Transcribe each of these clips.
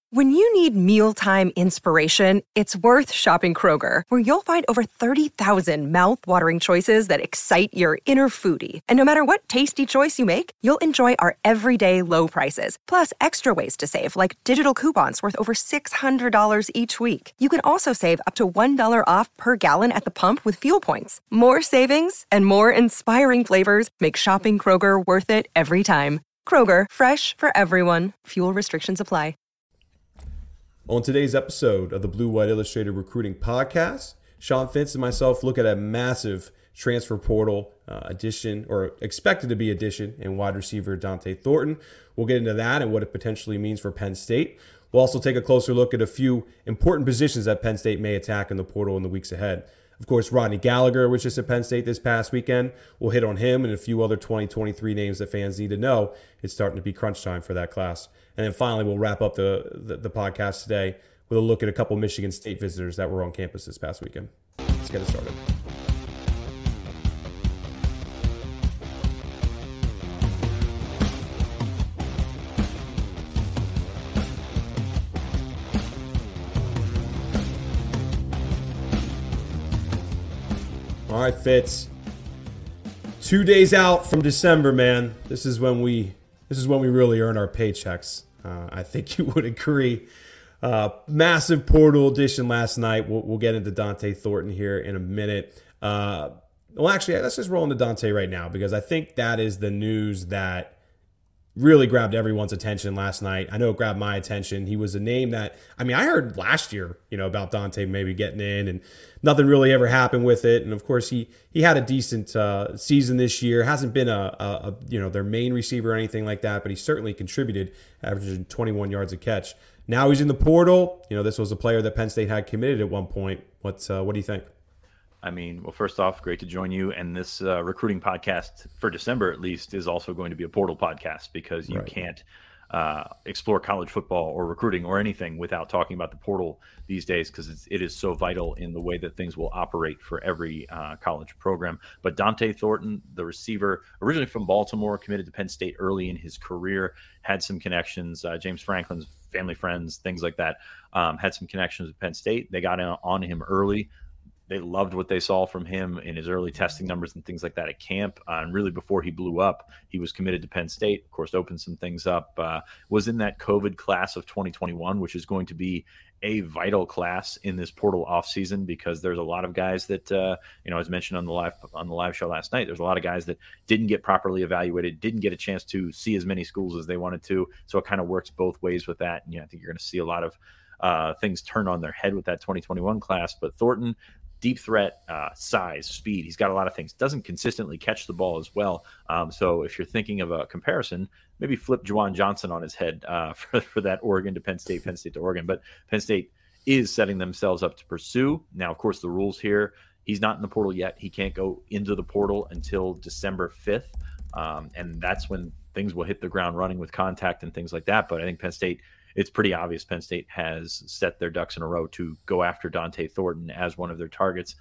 When you need mealtime inspiration, it's worth shopping Kroger, where you'll find over 30,000 mouth-watering choices that excite your inner foodie. And no matter what tasty choice you make, you'll enjoy our everyday low prices, plus extra ways to save, like digital coupons worth over $600 each week. You can also save up to $1 off per gallon at the pump with fuel points. More savings and more inspiring flavors make shopping Kroger worth it every time. Kroger, fresh for everyone. Fuel restrictions apply. On today's episode of the Blue White Illustrated Recruiting Podcast, Sean Fitz and myself look at a massive transfer portal addition, or expected to be addition, in wide receiver Dante Thornton. We'll get into that and what it potentially means for Penn State. We'll also take a closer look at a few important positions that Penn State may attack in the portal in the weeks ahead. Of course, Rodney Gallagher was just at Penn State this past weekend. We'll hit on him and a few other 2023 names that fans need to know. It's starting to be crunch time for that class. And then finally, we'll wrap up the podcast today with a look at a couple Michigan State visitors that were on campus this past weekend. Let's get it started. All right, Fitz. 2 days out from December, man. This is when we really earn our paychecks. I think you would agree. Massive portal addition last night. We'll get into Dante Thornton here in a minute. Well, actually, let's just roll into Dante right now, because I think that is the news that really grabbed everyone's attention last night. I know it grabbed my attention. He was a name that, I heard last year, about Dante maybe getting in, and nothing really ever happened with it. And of course, he had a decent season this year. Hasn't been a their main receiver or anything like that, but he certainly contributed, averaging 21 yards a catch. Now he's in the portal. This was a player that Penn State had committed at one point. What do you think? Well, first off, great to join you. And this recruiting podcast for December, at least, is also going to be a portal podcast, because you can't explore college football or recruiting or anything without talking about the portal these days, because it is so vital in the way that things will operate for every college program. But Dante Thornton, the receiver, originally from Baltimore, committed to Penn State early in his career, had some connections, James Franklin's family friends, things like that, had some connections with Penn State. They got on him early. They loved what they saw from him in his early testing numbers and things like that at camp. And really, before he blew up, he was committed to Penn State. Of course, opened some things up. Was in that COVID class of 2021, which is going to be a vital class in this portal offseason, because there's a lot of guys that, as mentioned on the live show last night, there's a lot of guys that didn't get properly evaluated, didn't get a chance to see as many schools as they wanted to. So it kind of works both ways with that. And I think you're going to see a lot of things turn on their head with that 2021 class. But Thornton, deep threat, size, speed. He's got a lot of things. Doesn't consistently catch the ball as well. So if you're thinking of a comparison, maybe flip Juwan Johnson on his head for that Oregon to Penn State to Oregon. But Penn State is setting themselves up to pursue. Now, of course, the rules here, he's not in the portal yet. He can't go into the portal until December 5th. And that's when things will hit the ground running with contact and things like that. But I think Penn State, it's pretty obvious Penn State has set their ducks in a row to go after Dante Thornton as one of their targets.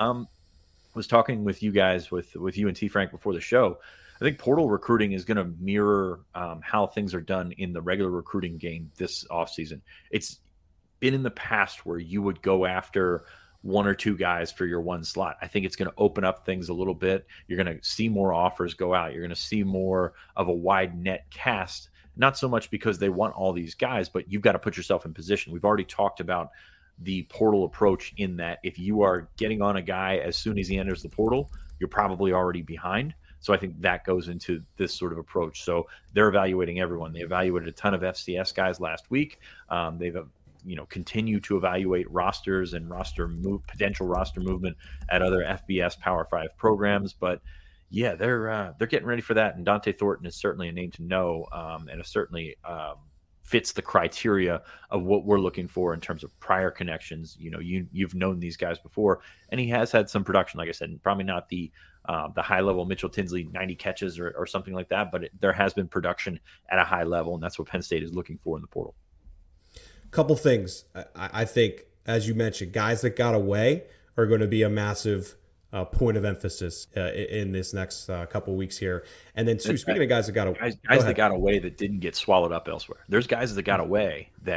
Was talking with you guys, with you and T. Frank before the show. I think portal recruiting is going to mirror how things are done in the regular recruiting game this offseason. It's been in the past where you would go after one or two guys for your one slot. I think it's going to open up things a little bit. You're going to see more offers go out. You're going to see more of a wide net cast. Not so much because they want all these guys, but you've got to put yourself in position. We've already talked about the portal approach, in that if you are getting on a guy as soon as he enters the portal, you're probably already behind. So I think that goes into this sort of approach. So they're evaluating everyone. They evaluated a ton of FCS guys last week. They've continue to evaluate rosters and potential roster movement at other FBS Power 5 programs. But yeah, they're getting ready for that. And Dante Thornton is certainly a name to know, and it certainly fits the criteria of what we're looking for in terms of prior connections. You've known these guys before, and he has had some production, like I said, and probably not the high level Mitchell Tinsley 90 catches or something like that, but there has been production at a high level, and that's what Penn State is looking for in the portal. Couple things. I think, as you mentioned, guys that got away are going to be a massive point of emphasis in this next couple weeks here. And then, speaking of guys that got away, guys that got away that didn't get swallowed up elsewhere. There's guys that got away that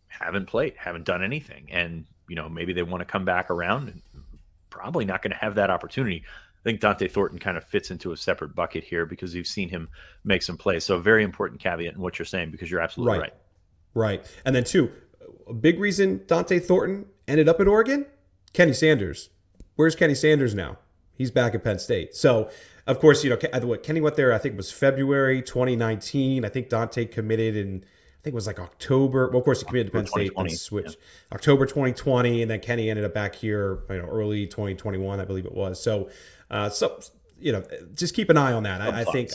haven't played, haven't done anything. And, maybe they want to come back around, and probably not going to have that opportunity. I think Dont'e Thornton kind of fits into a separate bucket here because you've seen him make some plays. So a very important caveat in what you're saying, because you're absolutely right. Right. And then two, a big reason Dont'e Thornton ended up at Oregon, Kenny Sanders. Where's Kenny Sanders now? He's back at Penn State. So, of course, Kenny went there, I think it was February 2019. I think Dont'e committed in, I think it was like October. Well, of course, he committed to Penn State and switched. Yeah. October 2020, and then Kenny ended up back here, early 2021, I believe it was. So, just keep an eye on that. I think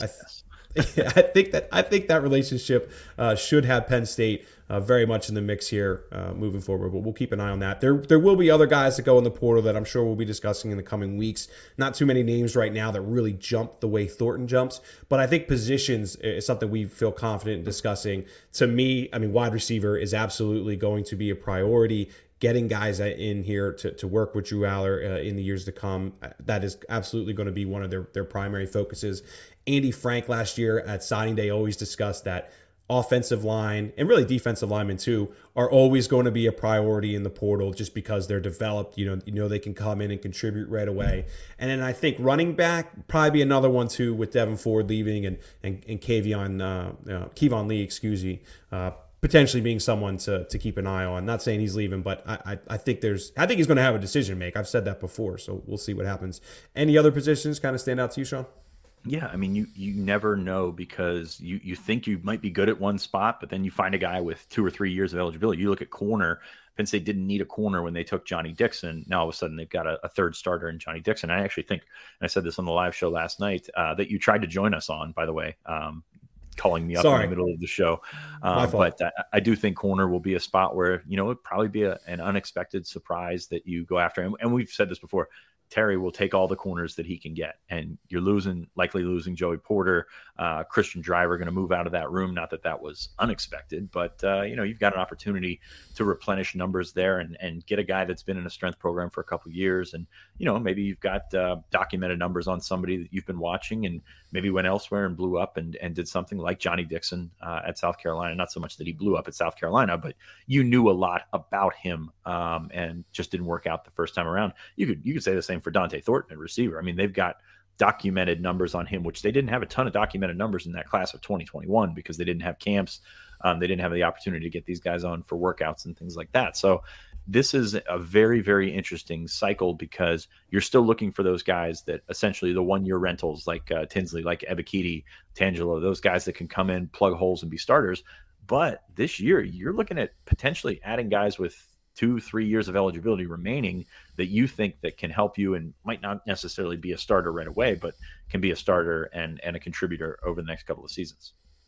that relationship should have Penn State very much in the mix here moving forward. But we'll keep an eye on that. There will be other guys that go in the portal that I'm sure we'll be discussing in the coming weeks. Not too many names right now that really jump the way Thornton jumps. But I think positions is something we feel confident in discussing. To me, wide receiver is absolutely going to be a priority. Getting guys in here to work with Drew Allar in the years to come, that is absolutely going to be one of their primary focuses. Andy Frank last year at signing day always discussed that offensive line, and really defensive linemen too, are always going to be a priority in the portal just because they're developed. They can come in and contribute right away. And then I think running back, probably be another one too, with Devin Ford leaving and Kevon Lee, potentially being someone to keep an eye on. Not saying he's leaving, but I think he's going to have a decision to make. I've said that before, so we'll see what happens. Any other positions kind of stand out to you, Sean? Yeah, you never know, because you think you might be good at one spot, but then you find a guy with 2 or 3 years of eligibility. You look at corner. Penn State didn't need a corner when they took Johnny Dixon. Now all of a sudden they've got a third starter in Johnny Dixon. I actually think, and I said this on the live show last night, that you tried to join us on, by the way, calling me up in the middle of the show. But I do think corner will be a spot where, it'd probably be an unexpected surprise that you go after. And we've said this before, Terry will take all the corners that he can get, and you're likely losing Joey Porter, Christian Driver going to move out of that room. Not that was unexpected, but you've got an opportunity to replenish numbers there and get a guy that's been in a strength program for a couple of years. And, maybe you've got documented numbers on somebody that you've been watching and maybe went elsewhere and blew up and did something like Johnny Dixon at South Carolina. Not so much that he blew up at South Carolina, but you knew a lot about him and just didn't work out the first time around. You could say the same for Dont'e Thornton at receiver. They've got documented numbers on him, which they didn't have a ton of documented numbers in that class of 2021 because they didn't have camps. They didn't have the opportunity to get these guys on for workouts and things like that. So this is a very, very interesting cycle because you're still looking for those guys that essentially the 1-year rentals like Tinsley, like Ebiketie, Tangelo, those guys that can come in, plug holes and be starters. But this year you're looking at potentially adding guys with 2-3 years of eligibility remaining that you think that can help you and might not necessarily be a starter right away, but can be a starter and a contributor over the next couple of seasons.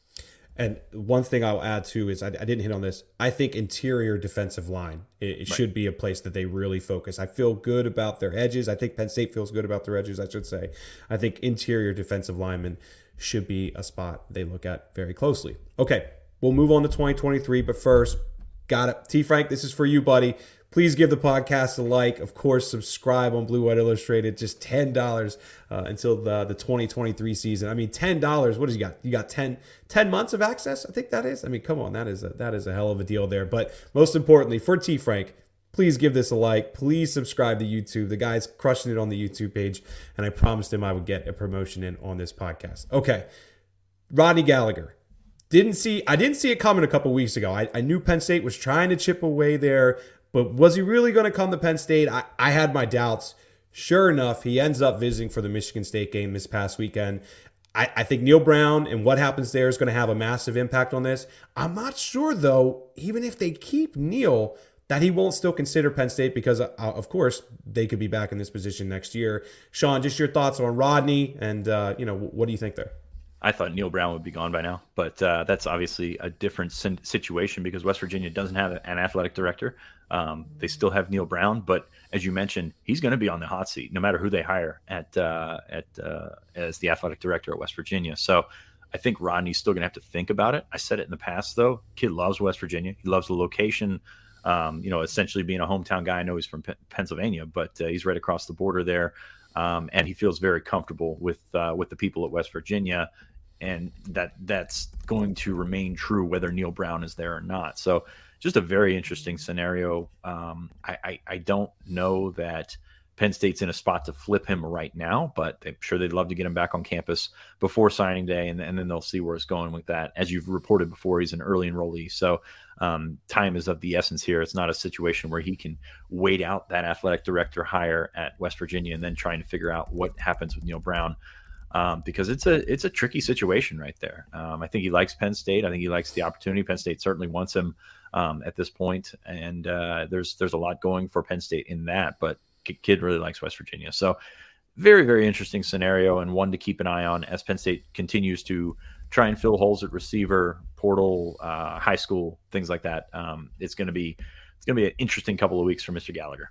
And one thing I'll add too is I didn't hit on this. I think interior defensive line, it should be a place that they really focus. I feel good about their edges. I think Penn State feels good about their edges, I should say. I think interior defensive linemen should be a spot they look at very closely. Okay, we'll move on to 2023, but first, got it. T. Frank, this is for you, buddy. Please give the podcast a like. Of course, subscribe on Blue White Illustrated. Just $10 until the 2023 season. $10. What do you got? You got 10 months of access? I think that is. Come on. That is a hell of a deal there. But most importantly, for T. Frank, please give this a like. Please subscribe to YouTube. The guy's crushing it on the YouTube page, and I promised him I would get a promotion in on this podcast. Okay, Rodney Gallagher. I didn't see it coming a couple weeks ago. I knew Penn State was trying to chip away there, but was he really going to come to Penn State? I had my doubts. Sure enough, he ends up visiting for the Michigan State game this past weekend. I think Neal Brown and what happens there is going to have a massive impact on this. I'm not sure, though, even if they keep Neal, that he won't still consider Penn State because, of course, they could be back in this position next year. Sean, just your thoughts on Rodney and, what do you think there? I thought Neal Brown would be gone by now, but that's obviously a different situation because West Virginia doesn't have an athletic director. They still have Neal Brown, but as you mentioned, he's going to be on the hot seat no matter who they hire as the athletic director at West Virginia. So I think Rodney's still going to have to think about it. I said it in the past, though. Kid loves West Virginia. He loves the location. Essentially being a hometown guy. I know he's from Pennsylvania, but he's right across the border there. And he feels very comfortable with the people at West Virginia, and that's going to remain true whether Neal Brown is there or not. So just a very interesting scenario. I don't know that Penn State's in a spot to flip him right now, but I'm sure they'd love to get him back on campus before signing day, and then they'll see where it's going with that. As you've reported before, he's an early enrollee, so time is of the essence here. It's not a situation where he can wait out that athletic director hire at West Virginia and then trying to figure out what happens with Neal Brown, because it's a tricky situation right there. I think he likes Penn State. I think he likes the opportunity. Penn State certainly wants him at this point, and there's a lot going for Penn State in that, but kid really likes West Virginia. So very, very interesting scenario, and one to keep an eye on as Penn State continues to try and fill holes at receiver, portal, high school, things like that. It's going to be an interesting couple of weeks for Mr. Gallagher.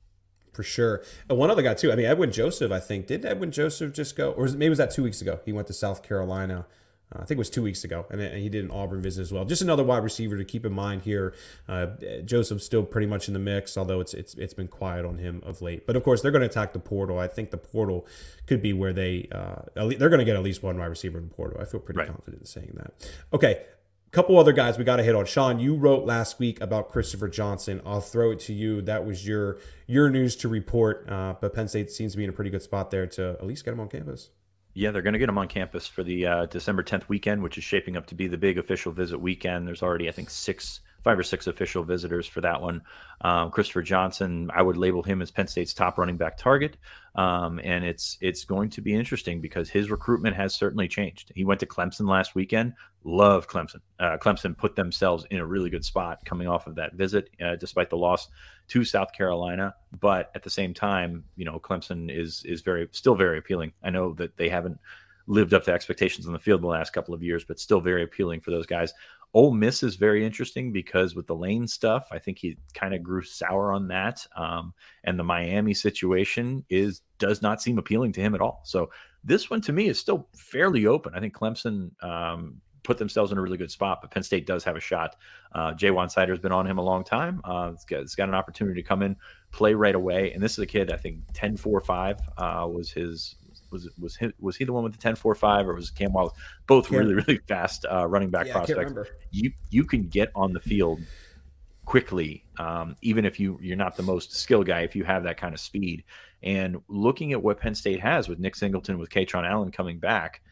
For sure. And one other guy too. I mean, Edwin Joseph, I think. Did Edwin Joseph just go? Or maybe was that 2 weeks ago? He went to South Carolina. I think it was 2 weeks ago, and he did an Auburn visit as well. Just another wide receiver to keep in mind here. Joseph's still pretty much in the mix, although it's been quiet on him of late. But of course, they're going to attack the portal. I think the portal could be where they're going to get at least one wide receiver in the portal. I feel pretty confident in saying that. Okay, couple other guys we got to hit on. Sean, you wrote last week about Christopher Johnson. I'll throw it to you. That was your news to report. But Penn State seems to be in a pretty good spot there to at least get him on campus. Yeah, they're going to get him on campus for the December 10th weekend, which is shaping up to be the big official visit weekend. There's already, I think, 5 or 6 official visitors for that one. Christopher Johnson, I would label him as Penn State's top running back target. And it's going to be interesting because his recruitment has certainly changed. He went to Clemson last weekend. Loved Clemson. Clemson put themselves in a really good spot coming off of that visit, despite the loss to South Carolina. But at the same time, Clemson is still very appealing. I know that they haven't lived up to expectations on the field the last couple of years, but still very appealing for those guys. Ole Miss is very interesting because with the Lane stuff, I think he kind of grew sour on that. And the Miami situation does not seem appealing to him at all. So this one to me is still fairly open. I think Clemson put themselves in a really good spot, but Penn State does have a shot. Jaywan Sider's been on him a long time. It's got an opportunity to come in, play right away. And this is a kid, I think 10.45 was his. Was he the one with the 10.45 or was Cam Wallace? Both really, really fast running back prospects. You can get on the field quickly, even if you're not the most skilled guy, if you have that kind of speed. And looking at what Penn State has with Nick Singleton, with Kaytron Allen coming back,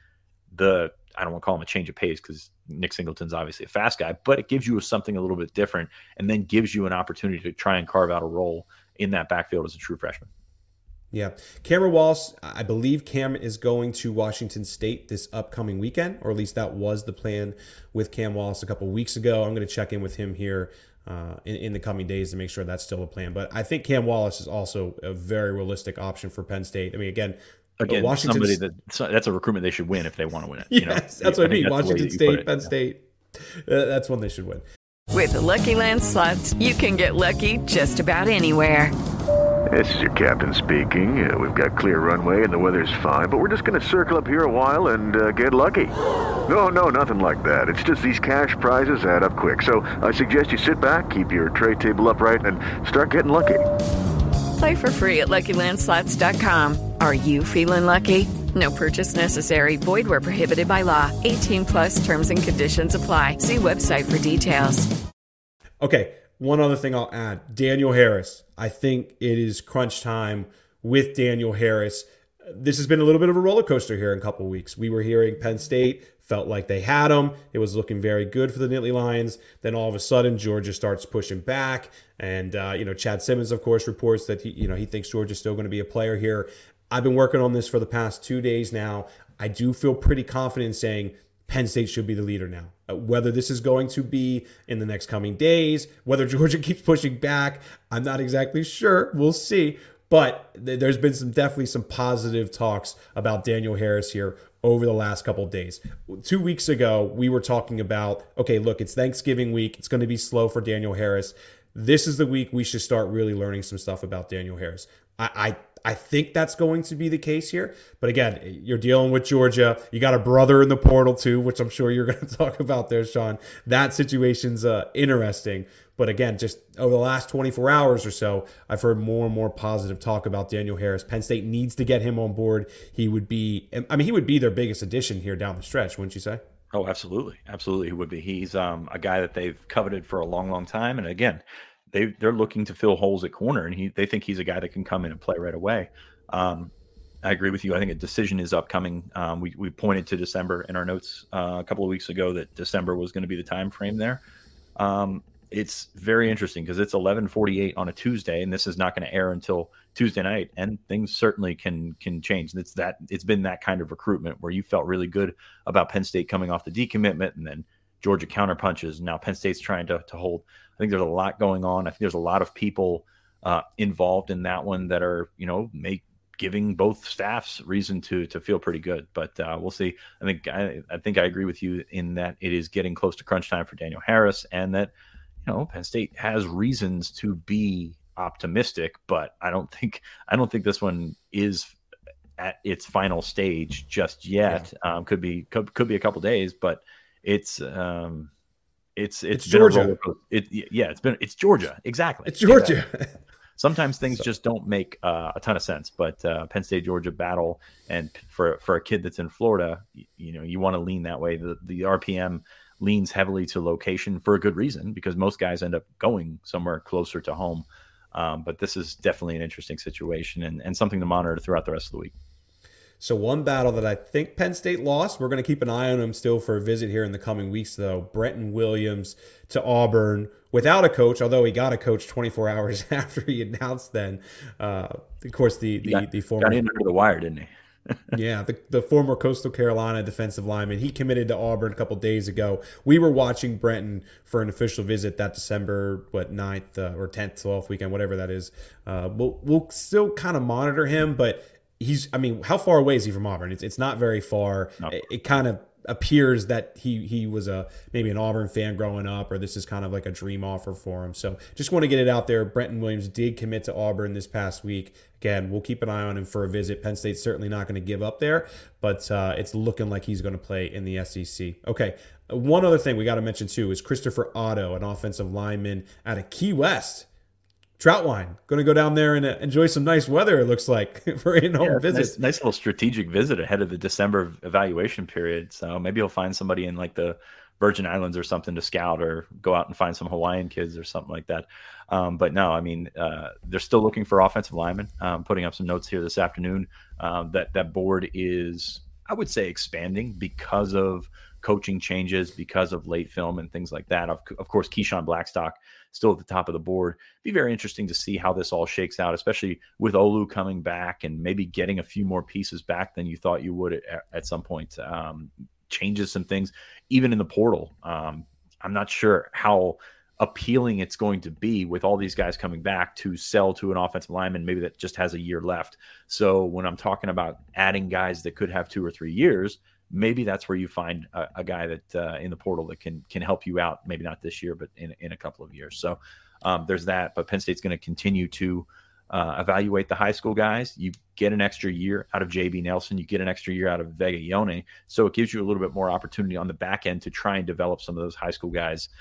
I don't want to call him a change of pace because Nick Singleton's obviously a fast guy, but it gives you something a little bit different and then gives you an opportunity to try and carve out a role in that backfield as a true freshman. Yeah. Cameron Wallace, I believe Cam is going to Washington State this upcoming weekend, or at least that was the plan with Cam Wallace a couple of weeks ago. I'm going to check in with him here in the coming days to make sure that's still a plan. But I think Cam Wallace is also a very realistic option for Penn State. I mean, again, Washington, that's a recruitment they should win if they want to win it. Yes, that's what I mean. Washington State, Penn State, that's one they should win. With the Lucky Land Slots, you can get lucky just about anywhere. This is your captain speaking. We've got clear runway and the weather's fine, but we're just going to circle up here a while and get lucky. No, nothing like that. It's just these cash prizes add up quick. So I suggest you sit back, keep your tray table upright, and start getting lucky. Play for free at LuckyLandSlots.com. Are you feeling lucky? No purchase necessary. Void where prohibited by law. 18+ terms and conditions apply. See website for details. Okay. One other thing I'll add, Daniel Harris. I think it is crunch time with Daniel Harris. This has been a little bit of a roller coaster here in a couple of weeks. We were hearing Penn State felt like they had him. It was looking very good for the Nittany Lions. Then all of a sudden, Georgia starts pushing back. And, Chad Simmons, of course, reports that he thinks Georgia's still going to be a player here. I've been working on this for the past 2 days now. I do feel pretty confident in saying Penn State should be the leader now. Whether this is going to be in the next coming days, whether Georgia keeps pushing back, I'm not exactly sure. We'll see. But there's been definitely some positive talks about Daniel Harris here over the last couple of days. 2 weeks ago, we were talking about, okay, look, it's Thanksgiving week. It's going to be slow for Daniel Harris. This is the week we should start really learning some stuff about Daniel Harris. I think that's going to be the case here. But again, you're dealing with Georgia. You got a brother in the portal too, which I'm sure you're going to talk about there, Sean. That situation's interesting. But again, just over the last 24 hours or so, I've heard more and more positive talk about Daniel Harris. Penn State needs to get him on board. He would be their biggest addition here down the stretch, wouldn't you say? Oh, absolutely. Absolutely. He would be. He's a guy that they've coveted for a long, long time. And again, they're looking to fill holes at corner, and they think he's a guy that can come in and play right away. Um, I agree with you. I think a decision is upcoming. We pointed to December in our notes a couple of weeks ago that December was going to be the time frame there. It's very interesting because it's 11:48 on a Tuesday, and this is not going to air until Tuesday night, and things certainly can change. It's been that kind of recruitment where you felt really good about Penn State coming off the decommitment, and then Georgia counterpunches. And now Penn State's trying to hold. I think there's a lot going on. I think there's a lot of people involved in that one that are giving both staffs reason to feel pretty good. But we'll see. I think I agree with you in that it is getting close to crunch time for Daniel Harris, and that Penn State has reasons to be optimistic, but I don't think this one is at its final stage just yet. Yeah. Could be a couple days, but it's Georgia. It's Georgia. Exactly. It's Georgia. Exactly. Sometimes things just don't make a ton of sense, but Penn State Georgia battle, and for a kid that's in Florida, you want to lean that way. The RPM leans heavily to location for a good reason, because most guys end up going somewhere closer to home. But this is definitely an interesting situation and something to monitor throughout the rest of the week. So one battle that I think Penn State lost, we're going to keep an eye on him still for a visit here in the coming weeks, though. Brenton Williams to Auburn without a coach, although he got a coach 24 hours after he announced then. Of course, the former... Got in under the wire, didn't he? Yeah, the former Coastal Carolina defensive lineman. He committed to Auburn a couple days ago. We were watching Brenton for an official visit that December 9th or 10th, 12th weekend, whatever that is. We'll still kind of monitor him, but how far away is he from Auburn? It's not very far. No. It kind of appears that he was maybe an Auburn fan growing up, or this is kind of like a dream offer for him. So just want to get it out there. Brenton Williams did commit to Auburn this past week. Again, we'll keep an eye on him for a visit. Penn State's certainly not going to give up there, but it's looking like he's going to play in the SEC. Okay, one other thing we got to mention too is Christopher Otto, an offensive lineman out of Key West. Troutwine, going to go down there and enjoy some nice weather, it looks like, for an in-home visit. Nice little strategic visit ahead of the December evaluation period. So maybe he'll find somebody in like the Virgin Islands or something to scout, or go out and find some Hawaiian kids or something like that. But no, they're still looking for offensive linemen. Putting up some notes here this afternoon. That board is, I would say, expanding because of coaching changes, because of late film and things like that. Of course, Keyshawn Blackstock still at the top of the board. Be very interesting to see how this all shakes out, especially with Olu coming back and maybe getting a few more pieces back than you thought you would at some point. Changes some things, even in the portal. I'm not sure how appealing it's going to be with all these guys coming back to sell to an offensive lineman maybe that just has a year left. So when I'm talking about adding guys that could have 2 or 3 years, maybe that's where you find a guy that in the portal that can help you out. Maybe not this year, but in a couple of years. So there's that. But Penn State's going to continue to evaluate the high school guys. You get an extra year out of JB Nelson. You get an extra year out of Vega Ione. So it gives you a little bit more opportunity on the back end to try and develop some of those high school guys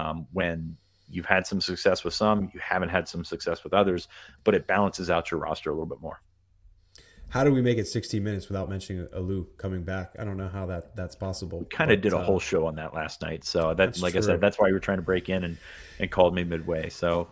when you've had some success with some, you haven't had some success with others, but it balances out your roster a little bit more. How do we make it 16 minutes without mentioning Olu coming back? I don't know how that's possible. We kind of did a whole show on that last night. So that's like true. I said, that's why you were trying to break in and called me midway. So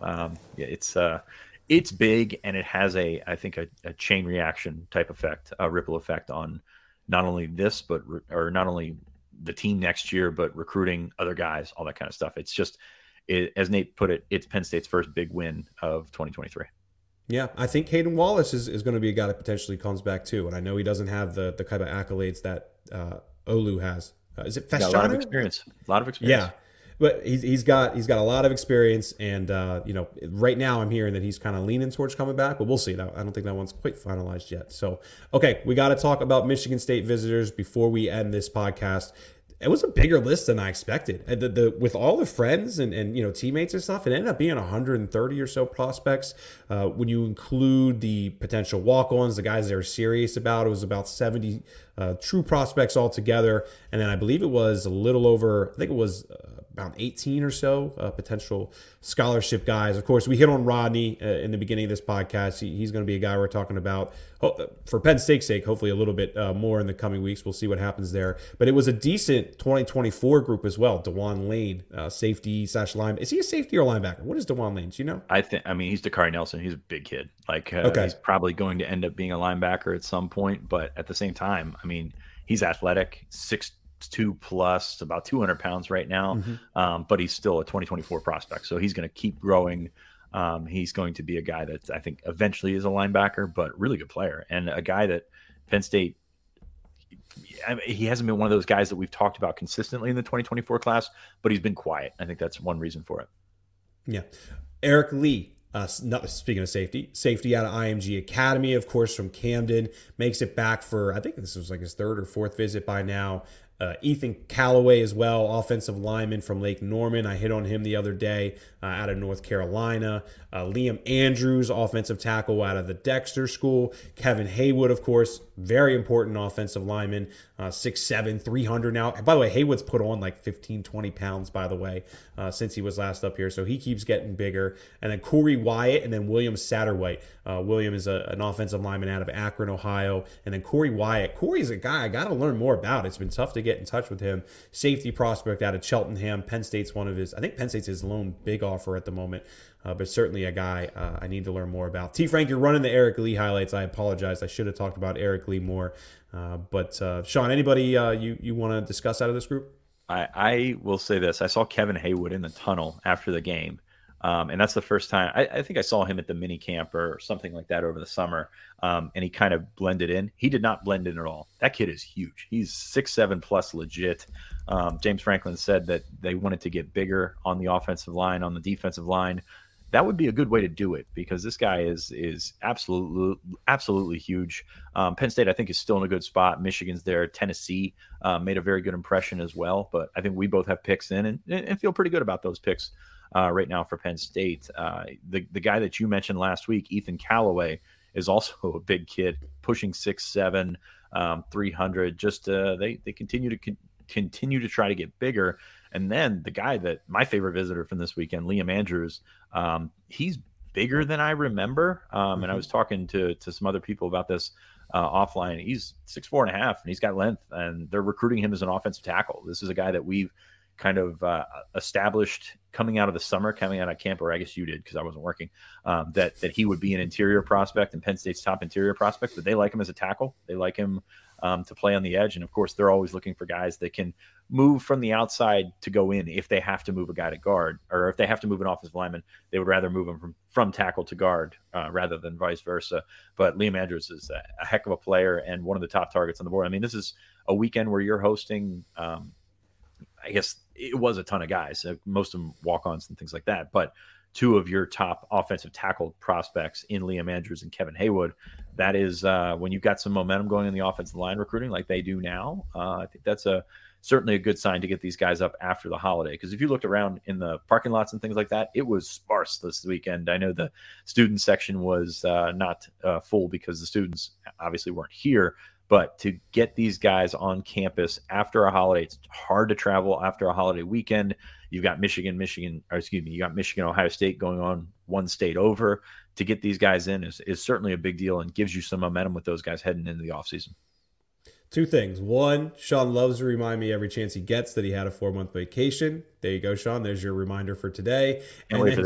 it's big, and it has I think a chain reaction type effect, a ripple effect on not only this, or not only the team next year, but recruiting other guys, all that kind of stuff. It's just, as Nate put it, it's Penn State's first big win of 2023. Yeah, I think Hayden Wallace is going to be a guy that potentially comes back too. And I know he doesn't have the kind of accolades that Olu has. Is it Fashanu? A lot of experience. Yeah, but he's got a lot of experience, and right now I'm hearing that he's kind of leaning towards coming back, but we'll see. I don't think that one's quite finalized yet. So, okay, we got to talk about Michigan State visitors before we end this podcast. It was a bigger list than I expected. With all the friends and teammates and stuff, it ended up being 130 or so prospects. When you include the potential walk-ons, the guys they were serious about, it was about 70 true prospects altogether. And then I believe it was a little over, I think it was about 18 or so potential scholarship guys. Of course, we hit on Rodney in the beginning of this podcast. He's going to be a guy we're talking about for Penn State's sake, hopefully a little bit more in the coming weeks. We'll see what happens there. But it was a decent 2024 group as well. DeJuan Lane, safety / linebacker. Is he a safety or linebacker? What is DeJuan Lane? Do you know? I mean, he's Dakari Nelson. He's a big kid. He's probably going to end up being a linebacker at some point. But at the same time, I mean, he's athletic, 6'2 plus, about 200 pounds right now. But he's still a 2024 prospect. So he's going to keep growing. He's going to be a guy that I think eventually is a linebacker, but really good player. And a guy that Penn State, he hasn't been one of those guys that we've talked about consistently in the 2024 class, but he's been quiet. I think that's one reason for it. Yeah. Eric Lee, speaking of safety out of IMG Academy, of course, from Camden, makes it back for, I think this was like his third or fourth visit by now. Ethan Callaway as well, offensive lineman from Lake Norman. I hit on him the other day out of North Carolina. Liam Andrews, offensive tackle out of the Dexter School. Kevin Haywood, of course, very important offensive lineman, 6'7", 300 now. By the way, Haywood's put on like 15, 20 pounds, by the way, since he was last up here. So he keeps getting bigger. And then Corey Wyatt and then William Satterwhite. William is an offensive lineman out of Akron, Ohio. And then Corey Wyatt. Corey's a guy I got to learn more about. It's been tough to get in touch with him. Safety prospect out of Cheltenham. Penn State's I think Penn State's his lone big offer at the moment. But certainly a guy I need to learn more about. T. Frank, you're running the Eric Lee highlights. I apologize. I should have talked about Eric Lee more. But Sean, anybody you want to discuss out of this group? I will say this. I saw Kevin Haywood in the tunnel after the game. And that's the first time I think I saw him at the mini camp or something like that over the summer. And he kind of blended in. He did not blend in at all. That kid is huge. He's 6'7" plus legit. James Franklin said that they wanted to get bigger on the offensive line, on the defensive line. That would be a good way to do it because this guy is absolutely huge. Penn State, I think, is still in a good spot. Michigan's there. Tennessee made a very good impression as well. But I think we both have picks in and feel pretty good about those picks right now for Penn State. The guy that you mentioned last week, Ethan Callaway, is also a big kid, pushing 6'7", 300. Just they continue to try to get bigger. And then the guy that my favorite visitor from this weekend, Liam Andrews, he's bigger than I remember. And I was talking to some other people about this offline. He's 6'4.5", and he's got length, and they're recruiting him as an offensive tackle. This is a guy that we've kind of established coming out of the summer, coming out of camp, or I guess you did because I wasn't working, that he would be an interior prospect and Penn State's top interior prospect, but they like him as a tackle. They like him to play on the edge. And of course, they're always looking for guys that can move from the outside to go in if they have to move a guy to guard, or if they have to move an offensive lineman, they would rather move him from tackle to guard rather than vice versa. But Liam Andrews is a heck of a player and one of the top targets on the board. I mean, this is a weekend where you're hosting, I guess it was a ton of guys, most of them walk-ons and things like that, but two of your top offensive tackle prospects in Liam Andrews and Kevin Haywood. That is when you've got some momentum going in the offensive line recruiting like they do now. I think that's certainly a good sign to get these guys up after the holiday. Because if you looked around in the parking lots and things like that, it was sparse this weekend. I know the student section was not full because the students obviously weren't here. But to get these guys on campus after a holiday, it's hard to travel after a holiday weekend. You've got Michigan, Ohio State going on one state over. To get these guys in is certainly a big deal and gives you some momentum with those guys heading into the offseason. Two things. One, Sean loves to remind me every chance he gets that he had a 4-month vacation. There you go, Sean. There's your reminder for today. And then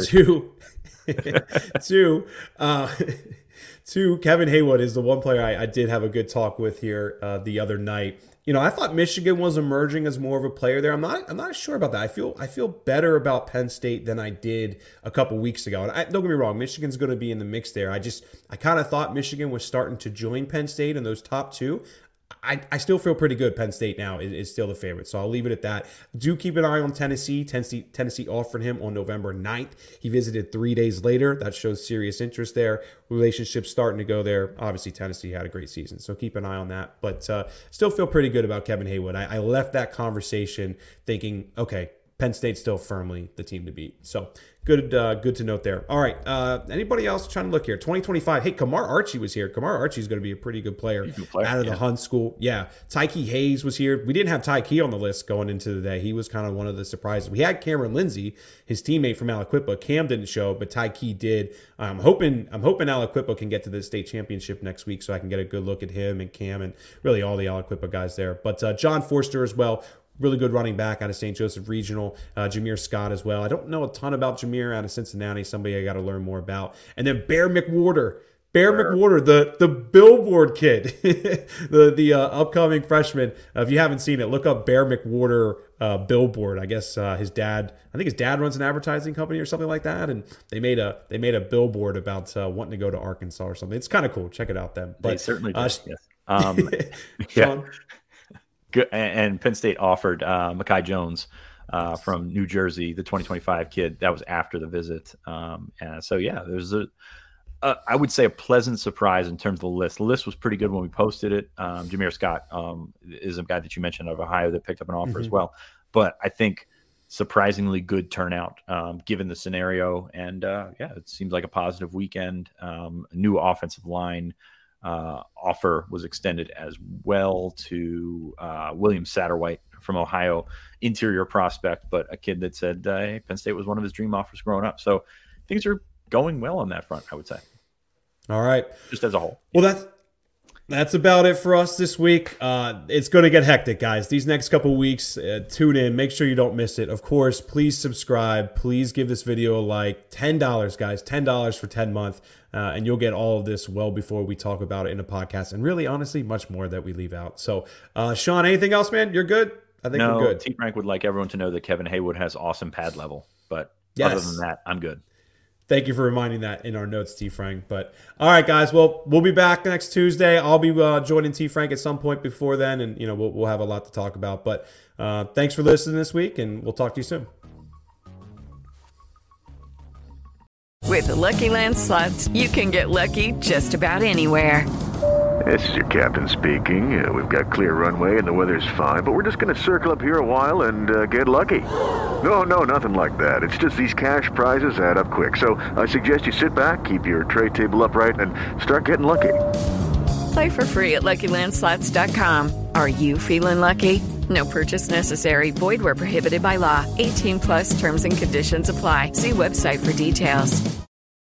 two, Kevin Haywood is the one player I did have a good talk with here the other night. You know, I thought Michigan was emerging as more of a player there. I'm not sure about that. I feel better about Penn State than I did a couple weeks ago. And don't get me wrong, Michigan's going to be in the mix there. I kind of thought Michigan was starting to join Penn State in those top two. I still feel pretty good. Penn State now is still the favorite, so I'll leave it at that. Do keep an eye on Tennessee. Tennessee offered him on November 9th. He visited 3 days later. That shows serious interest there. Relationships starting to go there. Obviously, Tennessee had a great season, so keep an eye on that. But still feel pretty good about Kevin Haywood. I left that conversation thinking, okay, Penn State's still firmly the team to beat. So good to note there. All right. Anybody else trying to look here? 2025. Hey, Kamar Archie was here. Kamar Archie is going to be a pretty good player out of the Hunt School. Yeah. Tyke Hayes was here. We didn't have Tyke on the list going into the day. He was kind of one of the surprises. We had Cameron Lindsay, his teammate from Aliquippa. Cam didn't show, but Tyke did. I'm hoping Aliquippa can get to the state championship next week so I can get a good look at him and Cam and really all the Aliquippa guys there. But John Forster as well. Really good running back out of St. Joseph Regional. Jameer Scott as well. I don't know a ton about Jameer out of Cincinnati. Somebody I got to learn more about. And then Bear McWhorter. The Billboard kid, the upcoming freshman. If you haven't seen it, look up Bear McWhorter Billboard. I guess his dad runs an advertising company or something like that, and they made a billboard about wanting to go to Arkansas or something. It's kind of cool. Check it out then. But they certainly do. Yes. Sean? Good. And Penn State offered Mekhi Jones from New Jersey, the 2025 kid. That was after the visit. So yeah, there's I would say a pleasant surprise in terms of the list. The list was pretty good when we posted it. Jameer Scott is a guy that you mentioned out of Ohio that picked up an offer as well. But I think surprisingly good turnout given the scenario. And it seems like a positive weekend. New offensive line offer was extended as well to William Satterwhite from Ohio, interior prospect, but a kid that said Penn State was one of his dream offers growing up. So things are going well on that front, I would say. All right. Just as a whole. Well, that's about it for us this week. It's going to get hectic, guys. These next couple weeks, tune in. Make sure you don't miss it. Of course, please subscribe. Please give this video a like. $10, guys. $10 for 10 months. And you'll get all of this well before we talk about it in a podcast. And really, honestly, much more that we leave out. So, Sean, anything else, man? You're good? I think we're good. T Frank would like everyone to know that Kevin Haywood has awesome pad level. But other than that, I'm good. Thank you for reminding that in our notes, T. Frank. But all right, guys. Well, we'll be back next Tuesday. I'll be joining T. Frank at some point before then, and we'll have a lot to talk about. But thanks for listening this week, and we'll talk to you soon. With the Lucky Land Slots, you can get lucky just about anywhere. This is your captain speaking. We've got clear runway and the weather's fine, but we're just going to circle up here a while and get lucky. No, nothing like that. It's just these cash prizes add up quick. So I suggest you sit back, keep your tray table upright, and start getting lucky. Play for free at LuckyLandSlots.com. Are you feeling lucky? No purchase necessary. Void where prohibited by law. 18+ terms and conditions apply. See website for details.